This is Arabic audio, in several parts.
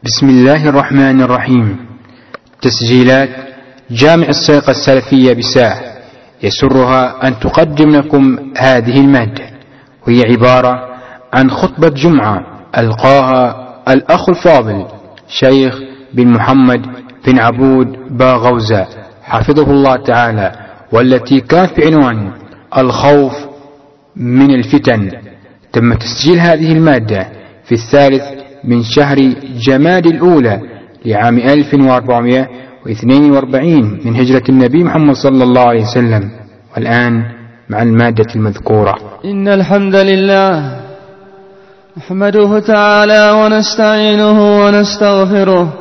بسم الله الرحمن الرحيم. تسجيلات جامع الصيغة السلفية بساعة يسرها أن تقدم لكم هذه المادة، وهي عبارة عن خطبة جمعة ألقاها الأخ الفاضل شيخ بن محمد بن عبود باغوزة حفظه الله تعالى، والتي كانت بعنوان الخوف من الفتن. تم تسجيل هذه المادة في 3 من شهر جماد الأولى لعام 1442 من هجرة النبي محمد صلى الله عليه وسلم. والآن مع المادة المذكورة. إن الحمد لله نحمده تعالى ونستعينه ونستغفره،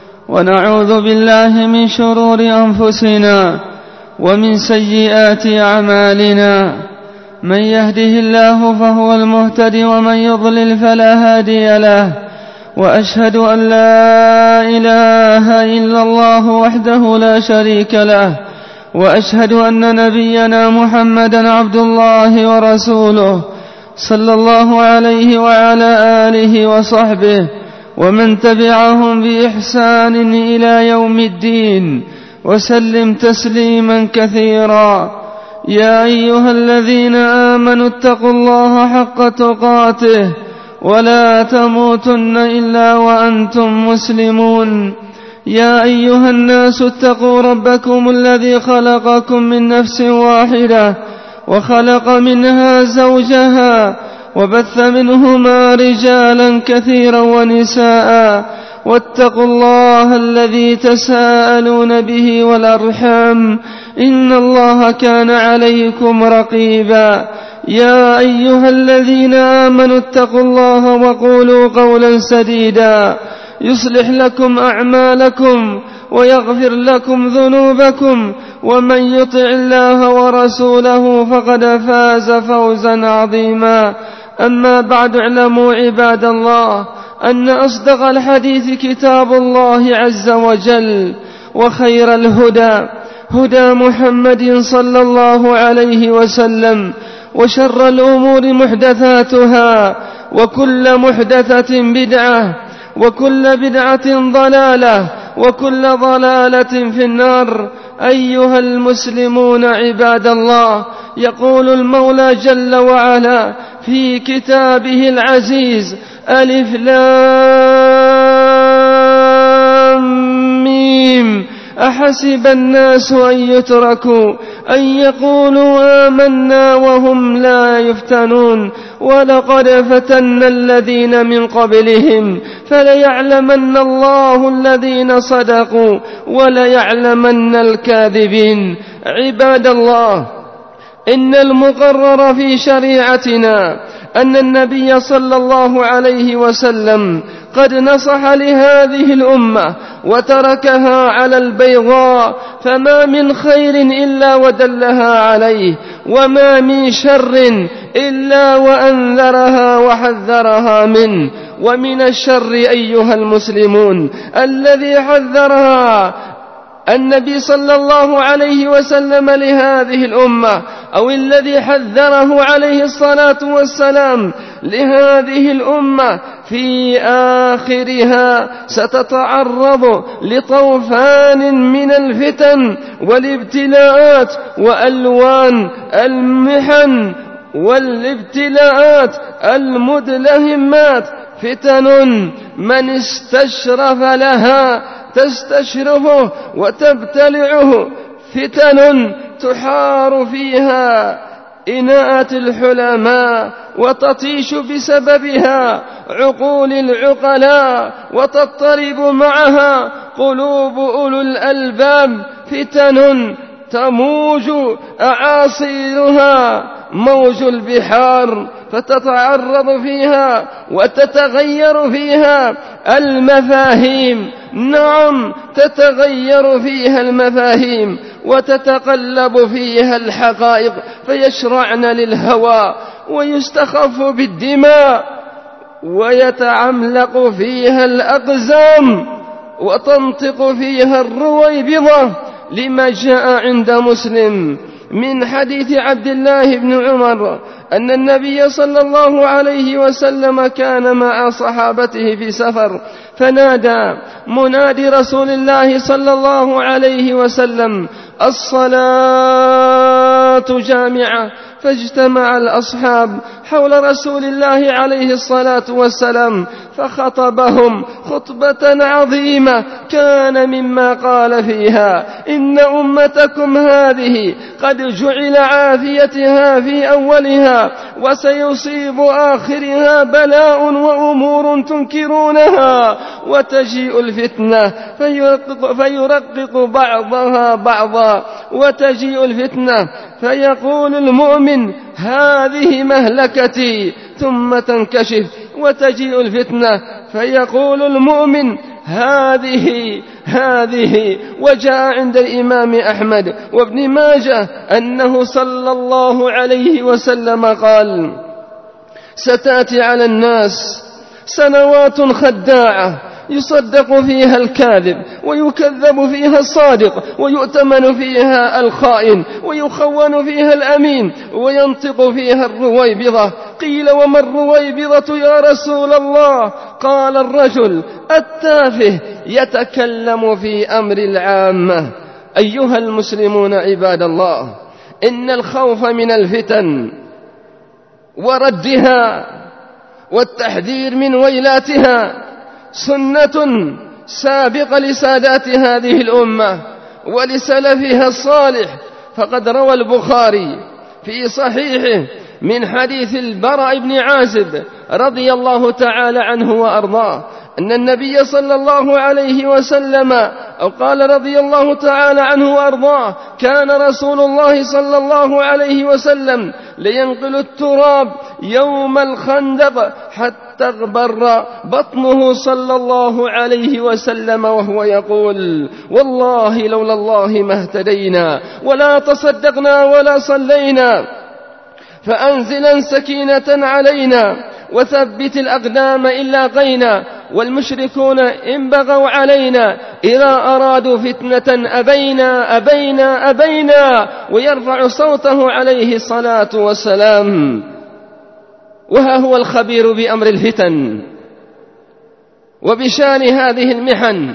ونعوذ بالله من شرور أنفسنا ومن سيئات أعمالنا. من يهده الله فهو المهتدي، ومن يضلل فلا هادي له. وأشهد أن لا إله إلا الله وحده لا شريك له، وأشهد أن نبينا محمدا عبد الله ورسوله صلى الله عليه وعلى آله وصحبه ومن تبعهم بإحسان إلى يوم الدين، وسلم تسليما كثيرا. يا أيها الذين آمنوا اتقوا الله حق تقاته ولا تموتن إلا وأنتم مسلمون. يا أيها الناس اتقوا ربكم الذي خلقكم من نفس واحدة، وخلق منها زوجها، وبث منهما رجالا كثيرا ونساء. واتقوا الله الذي تساءلون به والأرحام، إن الله كان عليكم رقيبا. يا أيها الذين آمنوا اتقوا الله وقولوا قولا سديدا يصلح لكم أعمالكم ويغفر لكم ذنوبكم، ومن يطع الله ورسوله فقد فاز فوزا عظيما. أما بعد، اعلموا عباد الله أن أصدق الحديث كتاب الله عز وجل، وخير الهدى هدى محمد صلى الله عليه وسلم، وشر الأمور محدثاتها، وكل محدثة بدعة، وكل بدعة ضلالة، وكل ضلالة في النار. أيها المسلمون عباد الله، يقول المولى جل وعلا في كتابه العزيز: ألف لام ميم، أحسب الناس أن يتركوا أن يقولوا آمنا وهم لا يفتنون، ولقد فتنا الذين من قبلهم فليعلمن الله الذين صدقوا وليعلمن الكاذبين. عباد الله، إن المقرر في شريعتنا أن النبي صلى الله عليه وسلم قد نصح لهذه الأمة وتركها على البيضاء، فما من خير إلا ودلها عليه، وما من شر إلا وأنذرها وحذرها منه. ومن الشر أيها المسلمون الذي حذرها النبي صلى الله عليه وسلم لهذه الأمة، أو الذي حذره عليه الصلاة والسلام لهذه الأمة، في آخرها ستتعرض لطوفان من الفتن والابتلاءات وألوان المحن والابتلاءات المدلهمات. فتن من استشرف لها تستشرفه وتبتلعه، فتن تحار فيها إناءة الحلماء، وتطيش بسببها عقول العقلاء، وتضطرب معها قلوب أولو الألباب. فتن تموج أعاصيرها موج البحار، فتتعرض فيها وتتغير فيها المفاهيم. نعم، تتغير فيها المفاهيم وتتقلب فيها الحقائق، فيشرعن للهوى ويستخف بالدماء، ويتعملق فيها الأقزام، وتنطق فيها الرويبضة، لما جاء عند مسلم من حديث عبد الله بن عمر أن النبي صلى الله عليه وسلم كان مع صحابته في سفر، فنادى منادي رسول الله صلى الله عليه وسلم: الصلاة جامعة. فاجتمع الأصحاب حول رسول الله عليه الصلاة والسلام فخطبهم خطبة عظيمة، كان مما قال فيها: إن أمتكم هذه قد جعل عافيتها في أولها، وسيصيب آخرها بلاء وأمور تنكرونها، وتجيء الفتنة فيرقق بعضها بعضا، وتجيء الفتنة فيقول المؤمن: هذه مهلكتي، ثم تنكشف، وتجيء الفتنة فيقول المؤمن: هذه. وجاء عند الإمام أحمد وابن ماجه أنه صلى الله عليه وسلم قال: ستأتي على الناس سنوات خداعة، يصدق فيها الكاذب ويكذب فيها الصادق، ويؤتمن فيها الخائن ويخون فيها الأمين، وينطق فيها الرويبضة. قيل: وما الرويبضة يا رسول الله؟ قال: الرجل التافه يتكلم في أمر العامة. أيها المسلمون عباد الله، إن الخوف من الفتن وردها والتحذير من ويلاتها سنة سابقة لسادات هذه الأمة ولسلفها الصالح. فقد روى البخاري في صحيحه من حديث البراء بن عازب رضي الله تعالى عنه وأرضاه أن النبي صلى الله عليه وسلم، أو قال رضي الله تعالى عنه وأرضاه: كان رسول الله صلى الله عليه وسلم لينقل التراب يوم الخندق حتى اغبر بطنه صلى الله عليه وسلم وهو يقول: والله لولا الله ما اهتدينا ولا تصدقنا ولا صلينا، فأنزلا سكينة علينا وثبت الأقدام إن لاقينا، والمشركون إن بغوا علينا إذا أرادوا فتنة أبينا. ويرفع صوته عليه الصلاة والسلام. وها هو الخبير بأمر الفتن وبشان هذه المحن،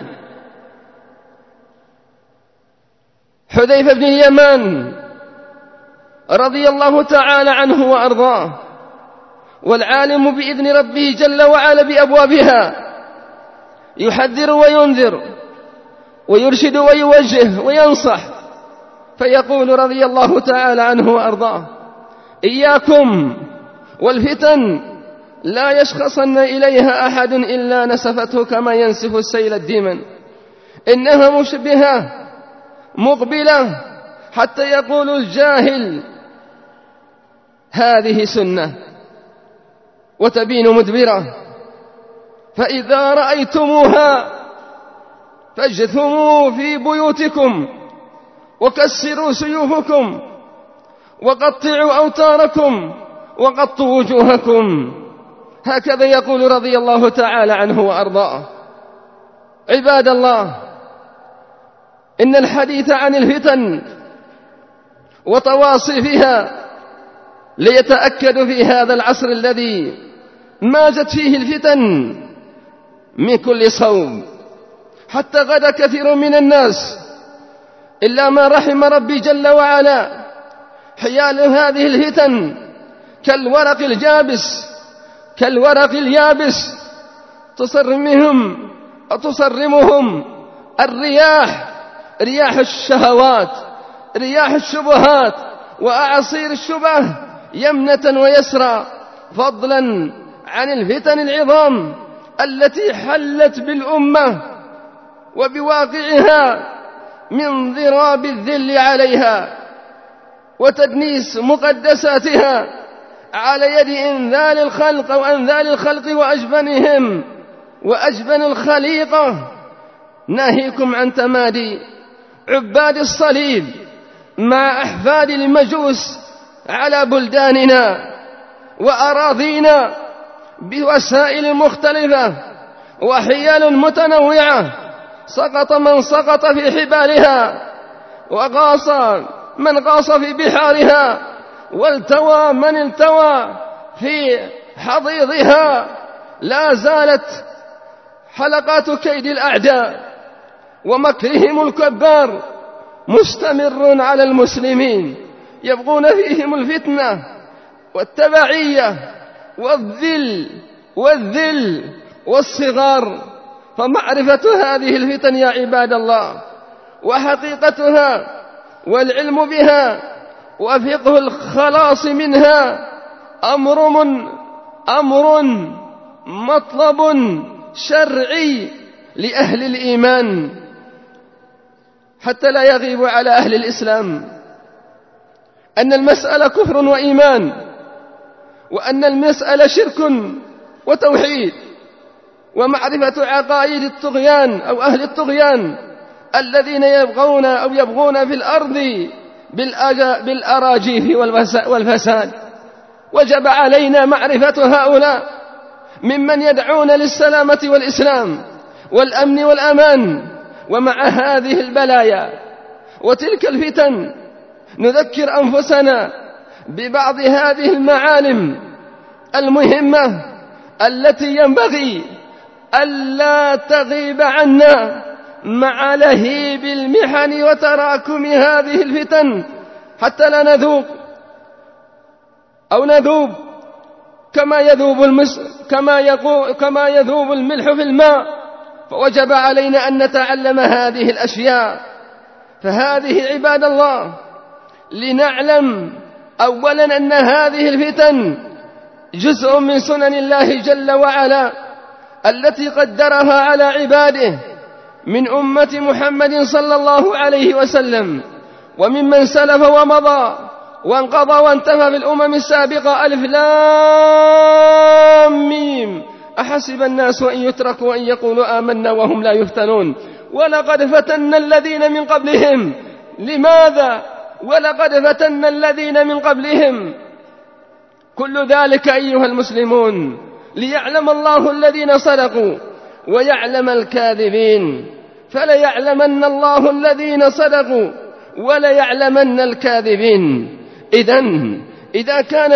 حذيفة بن اليمان رضي الله تعالى عنه وأرضاه، والعالم بإذن ربه جل وعلا بأبوابها، يحذر وينذر ويرشد ويوجه وينصح، فيقول رضي الله تعالى عنه وأرضاه: إياكم والفتن، لا يشخصن إليها أحد إلا نسفته كما ينسف السيل الديمن، إنها مشبهة مقبلة، حتى يقول الجاهل: هذه سنة، وتبين مدبرة. فإذا رأيتموها فاجثموا في بيوتكم وكسروا سيوفكم وقطعوا أوتاركم وغطوا وجوهكم. هكذا يقول رضي الله تعالى عنه وأرضاه. عباد الله، إن الحديث عن الفتن وتواصفها ليتأكد في هذا العصر الذي ماجت فيه الفتن من كل صوب، حتى غدا كثير من الناس إلا ما رحم ربي جل وعلا حيال هذه الفتن كالورق اليابس تصرمهم رياح الشهوات، رياح الشبهات وأعاصير الشبه يمنة ويسرى، فضلا عن الفتن العظام التي حلت بالأمة وبواقعها من ضراب الذل عليها وتدنيس مقدساتها على يد إنذال الخلق أو أنذال الخلق وأجبنهم وأجبن الخليقة. ناهيكم عن تمادي عباد الصليب مع أحفاد المجوس على بلداننا وأراضينا بوسائل مختلفة وحيال متنوعة. سقط من سقط في حبالها، وغاص من غاص في بحارها، والتوى من التوى في حضيضها. لا زالت حلقات كيد الأعداء ومكرهم الكبار مستمر على المسلمين، يبغون فيهم الفتنة والتبعية والذل والصغار. فمعرفة هذه الفتن يا عباد الله وحقيقتها والعلم بها وفقه الخلاص منها أمر مطلب شرعي لأهل الإيمان، حتى لا يغيب على أهل الإسلام أن المسألة كفر وإيمان، وأن المسألة شرك وتوحيد، ومعرفة عقائد الطغيان أو أهل الطغيان الذين يبغون في الأرض بالأراجيف والفساد. وجب علينا معرفة هؤلاء ممن يدعون للسلامة والإسلام والأمن والأمان. ومع هذه البلايا وتلك الفتن نذكر أنفسنا ببعض هذه المعالم المهمة التي ينبغي ألا تغيب عنا مع لهيب المحن وتراكم هذه الفتن، حتى لا نذوب كما يذوب الملح في الماء. فوجب علينا أن نتعلم هذه الأشياء. فهذه عباد الله لنعلم أولا أن هذه الفتن جزء من سنن الله جل وعلا التي قدرها على عباده من أمة محمد صلى الله عليه وسلم وممن سلف ومضى وانقضى وانتهى في الأمم السابقة. ألف لام ميم، أحسب الناس أن يتركوا أن يقولوا آمنا وهم لا يفتنون ولقد فتنا الذين من قبلهم. لماذا؟ ولقد فتنا الذين من قبلهم. كل ذلك أيها المسلمون ليعلم الله الذين صدقوا ويعلم الكاذبين، فليعلمن الله الذين صدقوا وليعلمن الكاذبين. إذا كان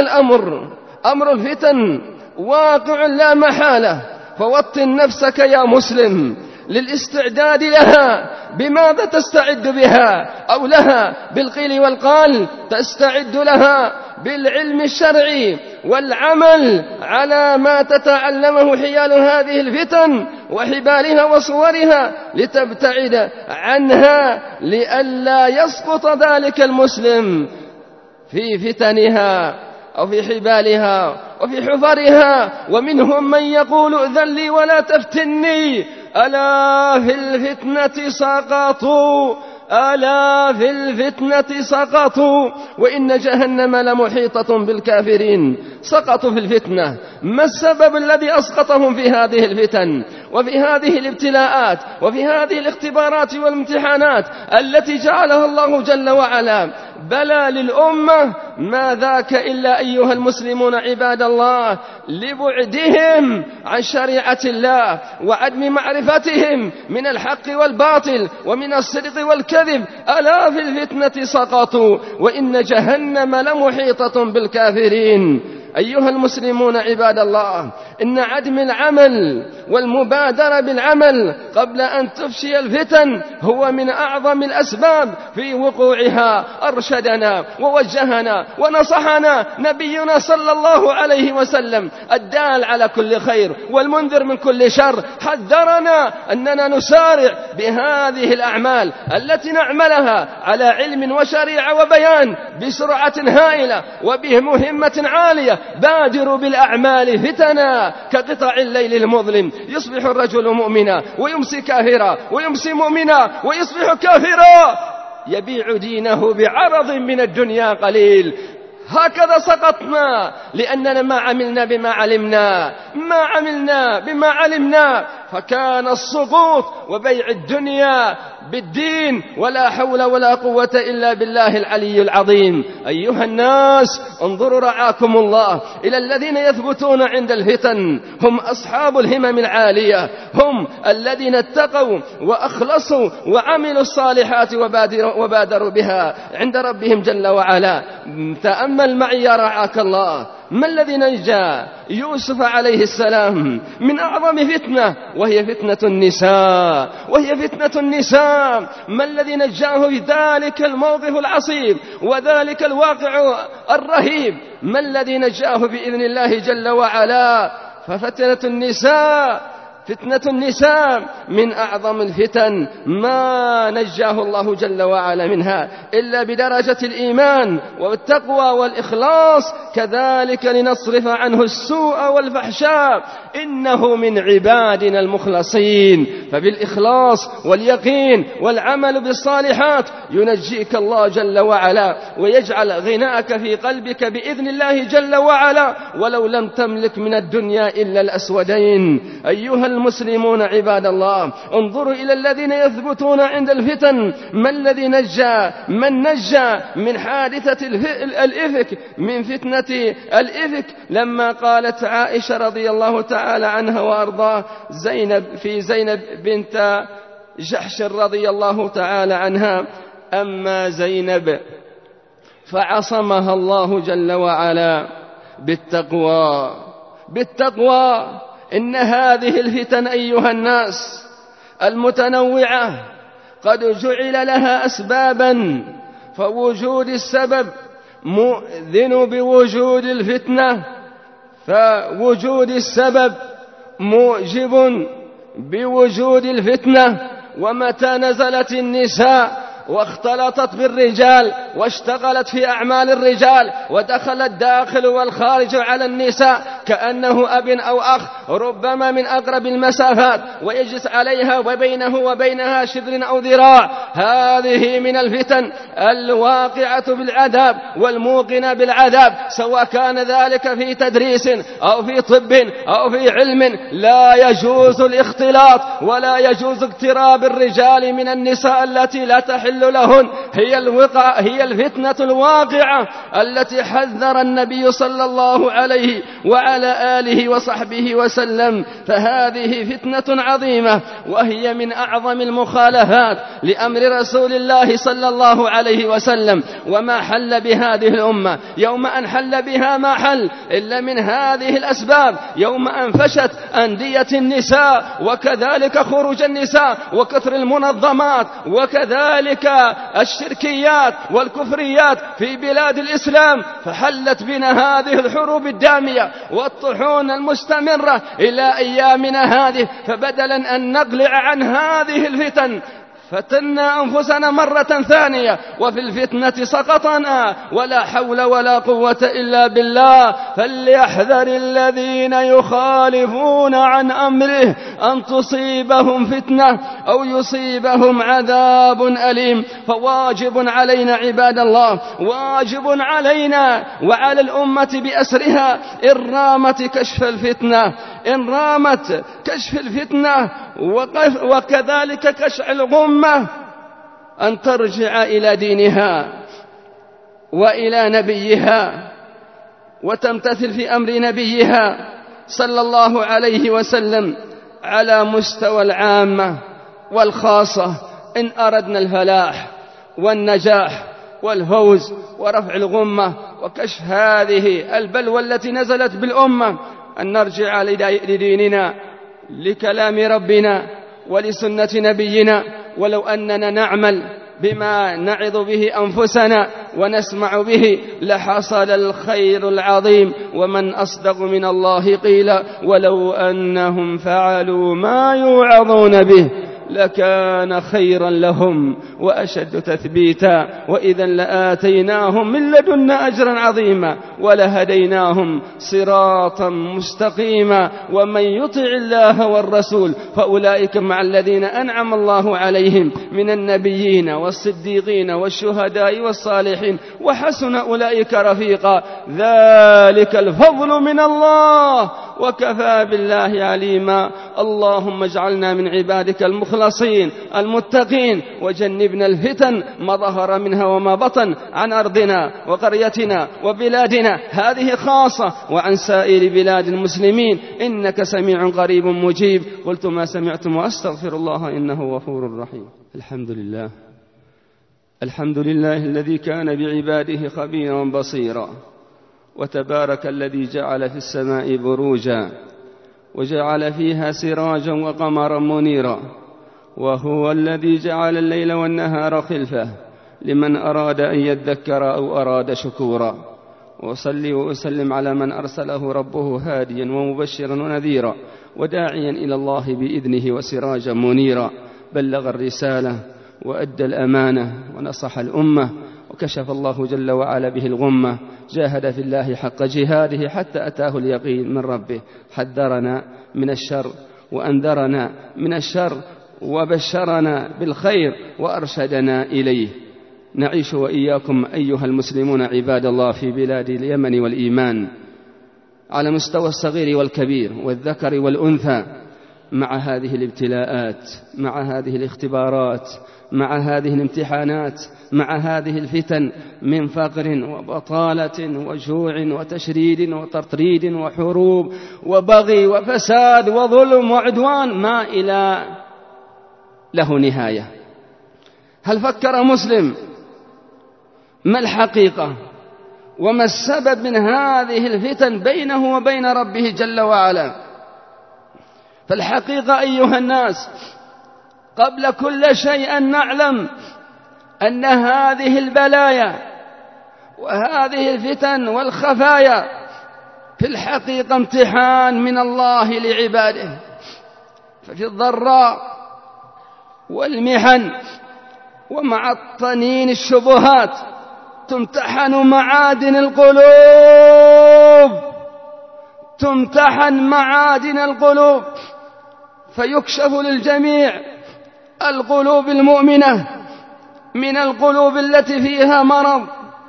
أمر الفتن واقع لا محالة، فوطن نفسك يا مسلم للاستعداد لها. بماذا تستعد بها أو لها؟ بالقيل والقال. تستعد لها بالعلم الشرعي والعمل على ما تتعلمه حيال هذه الفتن وحبالها وصورها لتبتعد عنها، لئلا يسقط ذلك المسلم في فتنها أو في حبالها وفي حفرها. ومنهم من يقول ائذن لي ولا تفتني، ألا في الفتنة سقطوا، ألا في الفتنة سقطوا، وإن جهنم لمحيطة بالكافرين. سقطوا في الفتنة. ما السبب الذي أسقطهم في هذه الفتن وفي هذه الابتلاءات وفي هذه الاختبارات والامتحانات التي جعلها الله جل وعلا بلى للأمة؟ ما ذاك إلا أيها المسلمون عباد الله لبعدهم عن شريعة الله وعدم معرفتهم من الحق والباطل ومن الصدق والكذب. ألا في الفتنة سقطوا وإن جهنم لمحيطة بالكافرين. أيها المسلمون عباد الله، إن عدم العمل والمبادرة بالعمل قبل أن تفشي الفتن هو من أعظم الأسباب في وقوعها. أرشدنا ووجهنا ونصحنا نبينا صلى الله عليه وسلم الدال على كل خير والمنذر من كل شر. حذرنا أننا نسارع بهذه الأعمال التي نعملها على علم وشريعة وبيان بسرعة هائلة وبمهمة عالية. بادروا بالأعمال فتنا كقطع الليل المظلم، يصبح الرجل مؤمنا ويمسي كافرا ويمسي مؤمنا ويصبح كافرا، يبيع دينه بعرض من الدنيا قليل. هكذا سقطنا لأننا ما عملنا بما علمنا، فكان السقوط وبيع الدنيا بالدين، ولا حول ولا قوة إلا بالله العلي العظيم. أيها الناس، انظروا رعاكم الله إلى الذين يثبتون عند الفتن، هم أصحاب الهمم العالية، هم الذين اتقوا وأخلصوا وعملوا الصالحات وبادروا بها عند ربهم جل وعلا. تأمل معي يا رعاك الله، ما الذي نجى يوسف عليه السلام من أعظم فتنة، وهي فتنة النساء، ما الذي نجاه في ذلك الموقف العصيب وذلك الواقع الرهيب؟ ما الذي نجاه بإذن الله جل وعلا؟ ففتنة النساء من أعظم الفتن، ما نجاه الله جل وعلا منها إلا بدرجة الإيمان والتقوى والإخلاص، كذلك لنصرف عنه السوء والفحشاء، إنه من عبادنا المخلصين. فبالإخلاص واليقين والعمل بالصالحات ينجيك الله جل وعلا، ويجعل غناءك في قلبك بإذن الله جل وعلا، ولو لم تملك من الدنيا إلا الأسودين. أيها المسلمون عباد الله، انظروا إلى الذين يثبتون عند الفتن. ما الذي نجى من حادثة الإفك، من فتنة الإفك، لما قالت عائشة رضي الله تعالى عنها وأرضاه زينب بنت جحش رضي الله تعالى عنها: أما زينب فعصمها الله جل وعلا بالتقوى. إن هذه الفتن أيها الناس المتنوعة قد جعل لها أسبابا، فوجود السبب مؤذن بوجود الفتنة، فوجود السبب موجب بوجود الفتنة. ومتى نزلت النساء واختلطت بالرجال واشتغلت في أعمال الرجال، ودخل الداخل والخارج على النساء كأنه أب أو أخ، ربما من أقرب المسافات، ويجلس عليها وبينه وبينها شبر أو ذراع، هذه من الفتن الواقعة بالعذاب والموقنة بالعذاب، سواء كان ذلك في تدريس أو في طب أو في علم. لا يجوز الاختلاط ولا يجوز اقتراب الرجال من النساء التي لا تحل لهن، هي الفتنة الواقعة التي حذر النبي صلى الله عليه وعلى آله وصحبه وسلم. فهذه فتنة عظيمة، وهي من أعظم المخالفات لأمر رسول الله صلى الله عليه وسلم. وما حل بهذه الأمة يوم أن حل بها ما حل إلا من هذه الأسباب، يوم أن فشت أندية النساء، وكذلك خروج النساء، وكثر المنظمات، وكذلك الشركيات والكفريات في بلاد الإسلام. فحلت بنا هذه الحروب الدامية والطحون المستمرة إلى أيامنا هذه، فبدلا أن نقلع عن هذه الفتن فتنا أنفسنا مرة ثانية، وفي الفتنة سقطنا، ولا حول ولا قوة إلا بالله. فليحذر الذين يخالفون عن أمره أن تصيبهم فتنة أو يصيبهم عذاب أليم. فواجب علينا عباد الله، واجب علينا وعلى الأمة بأسرها إن رامت كشف الفتنة وكذلك كشع الغمة، أن ترجع إلى دينها وإلى نبيها، وتمتثل في أمر نبيها صلى الله عليه وسلم على مستوى العامة والخاصة، إن أردنا الفلاح والنجاح والفوز ورفع الغمة وكشف هذه البلوى التي نزلت بالأمة. أن نرجع لديننا، لكلام ربنا ولسنة نبينا، ولو أننا نعمل بما نعظ به أنفسنا ونسمع به لحصل الخير العظيم. ومن أصدق من الله قيلا، ولو أنهم فعلوا ما يوعظون به لكان خيرا لهم وأشد تثبيتا، وإذا لآتيناهم من لدنا أجرا عظيما ولهديناهم صراطا مستقيما. ومن يطع الله والرسول فأولئك مع الذين أنعم الله عليهم من النبيين والصديقين والشهداء والصالحين، وحسن أولئك رفيقا. ذلك الفضل من الله وكفى بالله عليما. اللهم اجعلنا من عبادك المخلصين المتقين، وجنبنا الفتن ما ظهر منها وما بطن عن أرضنا وقريتنا وبلادنا هذه خاصة، وعن سائر بلاد المسلمين، إنك سميع قريب مجيب. قلت ما سمعتم وأستغفر الله إنه غفور رحيم. الحمد لله الذي كان بعباده خبيرا بصيرا، وتبارك الذي جعل في السماء بروجا وجعل فيها سراجا وقمرا منيرا، وهو الذي جعل الليل والنهار خلفة لمن أراد أن يذكر أو أراد شكورا. وأصلي وأسلم على من أرسله ربه هاديا ومبشرا ونذيرا وداعيا إلى الله بإذنه وسراجا منيرا. بلغ الرسالة وأدى الأمانة ونصح الأمة، وكشف الله جل وعلا به الغمة، جاهد في الله حق جهاده حتى أتاه اليقين من ربه. حذرنا من الشر وأنذرنا من الشر وبشرنا بالخير وأرشدنا إليه. نعيش وإياكم أيها المسلمون عباد الله في بلاد اليمن والإيمان على مستوى الصغير والكبير والذكر والأنثى، مع هذه الابتلاءات، مع هذه الاختبارات، مع هذه الامتحانات، مع هذه الفتن من فقر وبطالة وجوع وتشريد وتطريد وحروب وبغي وفساد وظلم وعدوان ما إلى له نهاية. هل فكر مسلم ما الحقيقة وما السبب من هذه الفتن بينه وبين ربه جل وعلا؟ فالحقيقة أيها الناس، قبل كل شيء أن نعلم أن هذه البلايا وهذه الفتن والخفايا في الحقيقة امتحان من الله لعباده. ففي الضراء والمحن ومع الطنين الشبهات تمتحن معادن القلوب، تمتحن معادن القلوب، فيكشف للجميع القلوب المؤمنة من القلوب التي فيها مرض.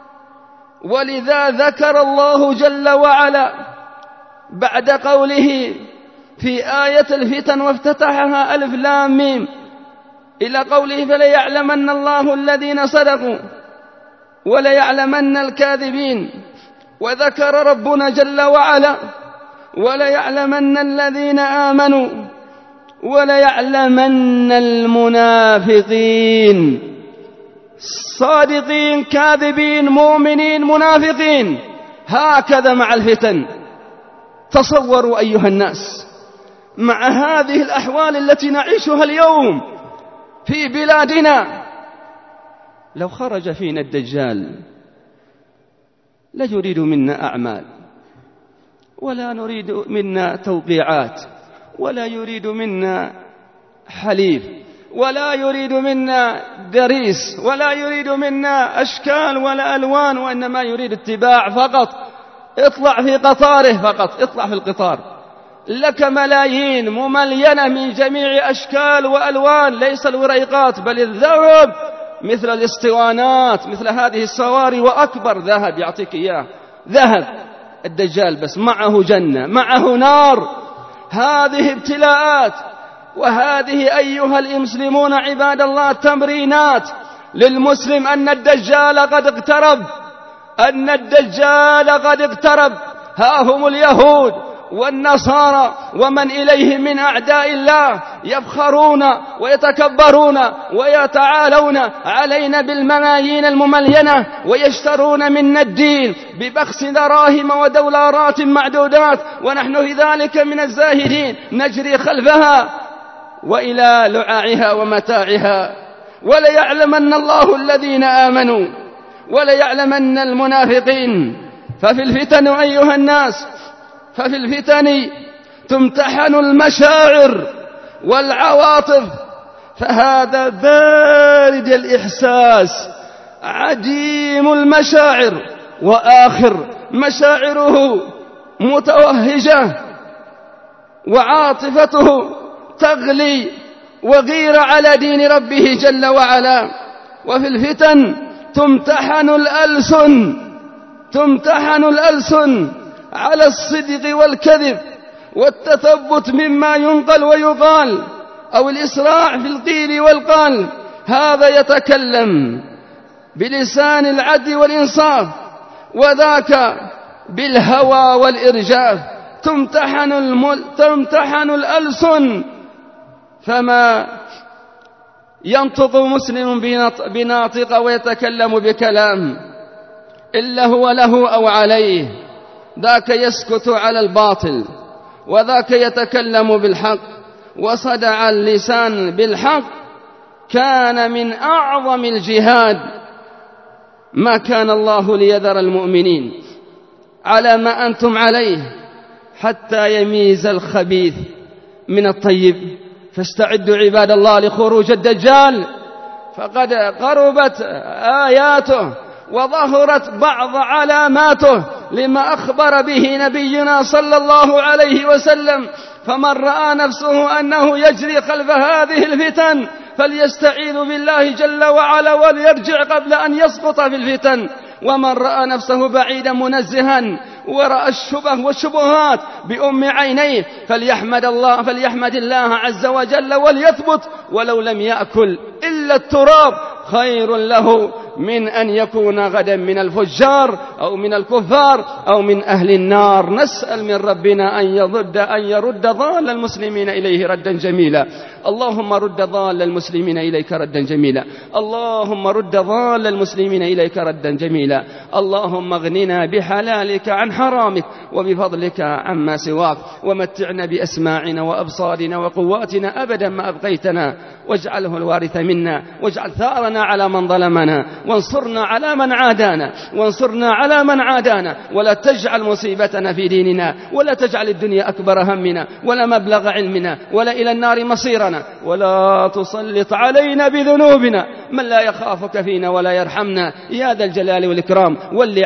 ولذا ذكر الله جل وعلا بعد قوله في آية الفتن وافتتحها ألف لام ميم إلى قوله فليعلمن الله الذين صدقوا وليعلمن الكاذبين، وذكر ربنا جل وعلا وليعلمن الذين آمنوا وليعلمن المنافقين، صادقين كاذبين مؤمنين منافقين. هكذا مع الفتن. تصوروا أيها الناس مع هذه الأحوال التي نعيشها اليوم في بلادنا، لو خرج فينا الدجال لا يريد منا أعمال، ولا نريد منا توقيعات، ولا يريد منا حليف، ولا يريد منا دريس، ولا يريد منا أشكال ولا ألوان، وإنما يريد اتباع فقط. اطلع في قطاره فقط، اطلع في القطار لك ملايين مملينة من جميع أشكال وألوان، ليس الوريقات بل الذهب، مثل الاسطوانات، مثل هذه الصواري وأكبر ذهب يعطيك إياه، ذهب الدجال بس معه جنة معه نار. هذه ابتلاءات، وهذه أيها المسلمون عباد الله تمرينات للمسلم أن الدجال قد اقترب، أن الدجال قد اقترب. ها هم اليهود والنصارى ومن إليهم من أعداء الله يفخرون ويتكبرون ويتعالون علينا بالملايين المملينة، ويشترون منا الدين ببخس دراهم ودولارات معدودات، ونحن في ذلك من الزاهدين نجري خلفها وإلى لعاعها ومتاعها. وليعلمن الله الذين آمنوا وليعلمن المنافقين. ففي الفتن أيها الناس، ففي الفتن تمتحن المشاعر والعواطف، فهذا بارد الإحساس عديم المشاعر، وآخر مشاعره متوهجة وعاطفته تغلي وغير على دين ربه جل وعلا. وفي الفتن تمتحن الألسن على الصدق والكذب، والتثبت مما ينقل ويقال، أو الإسراع في القيل والقال. هذا يتكلم بلسان العدل والإنصاف، وذاك بالهوى والإرجاف. تمتحن الألسن، فما ينطق مسلم بناطق ويتكلم بكلام إلا هو له أو عليه. ذاك يسكت على الباطل، وذاك يتكلم بالحق. وصدع اللسان بالحق كان من أعظم الجهاد. ما كان الله ليذر المؤمنين على ما أنتم عليه حتى يميز الخبيث من الطيب. فاستعدوا عباد الله لخروج الدجال، فقد قربت آياته وظهرت بعض علاماته لما أخبر به نبينا صلى الله عليه وسلم. فمن رأى نفسه أنه يجري خلف هذه الفتن فليستعيذ بالله جل وعلا وليرجع قبل أن يسقط في الفتن. ومن رأى نفسه بعيدا منزها ورأى الشبه والشبهات بأم عينيه فليحمد الله عز وجل وليثبت، ولو لم يأكل إلا التراب خير له من أن يكون غدا من الفجار أو من الكفار أو من أهل النار. نسأل من ربنا أن يرد ضال المسلمين إليه ردا جميلا. اللهم رد ضال المسلمين إليك ردا جميلا. اللهم رد ضال المسلمين إليك ردا جميلا. اللهم اغننا بحلالك عن حرامك وبفضلك عما سواك، ومتعنا بأسماعنا وأبصارنا وقواتنا أبدا ما أبقيتنا، واجعله الوارث منا، واجعل ثارنا على من ظلمنا، وانصرنا على من عادانا، ولا تجعل مصيبتنا في ديننا، ولا تجعل الدنيا أكبر همنا ولا مبلغ علمنا ولا إلى النار مصيرنا، ولا تسلط علينا بذنوبنا من لا يخافك فينا ولا يرحمنا يا ذا الجلال والإكرام. ول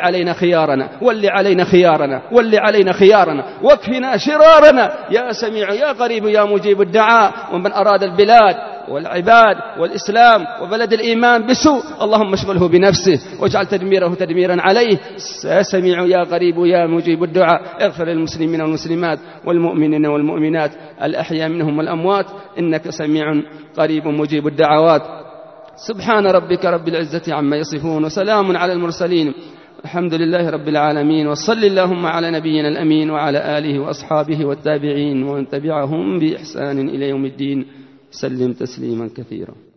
علينا خيارنا واكفنا شرارنا يا سميع يا قريب يا مجيب الدعاء. ومن أراد البلاد والعباد والإسلام وبلد الإيمان بسوء اللهم اشغله بنفسه واجعل تدميره تدميرا عليه يا سميع يا قريب يا مجيب الدعاء. اغفر للمسلمين والمسلمات والمؤمنين والمؤمنات الأحياء منهم والأموات إنك سميع قريب مجيب الدعوات. سبحان ربك رب العزة عما يصفون وسلام على المرسلين الحمد لله رب العالمين. وصل اللهم على نبينا الأمين وعلى آله وأصحابه والتابعين ومن تبعهم بإحسان إلى يوم الدين. سلم تسليما كثيرا.